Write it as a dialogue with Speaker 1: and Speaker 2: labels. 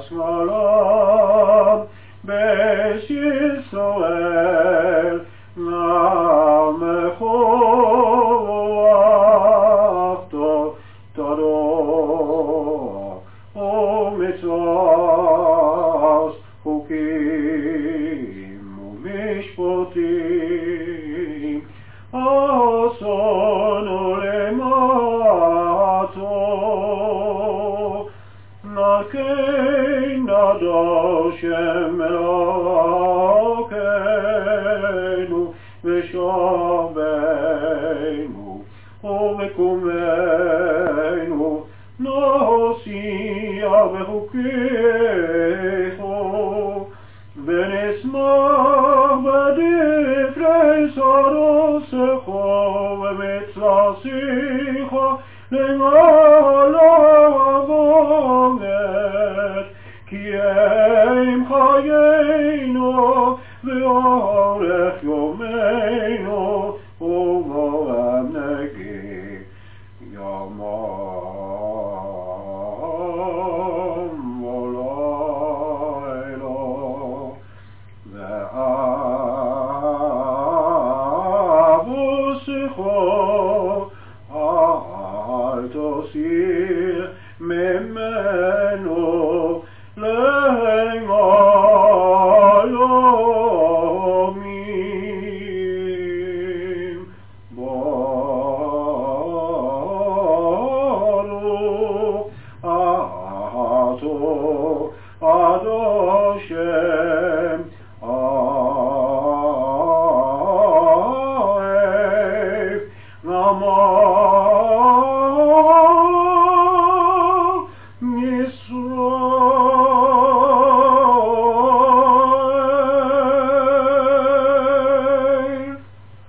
Speaker 1: השמאלם בית ישראל נעמכו ואהבתו תדור ומצוות חוקים ומשפטים אסונו למעטו נקי נדושם אלוקינו ושובנו ובקומנו נוסיע בחוקיך ונשמח בדברי סרוסך ומצלסיך למעלה עבודת כי הם חיינו ואורך יומנו ובואם נגיד יומם ולילה ואבוסכו אל תסיר ממנו לעולמים ברוך אתה אדושם האב נאמר ישראל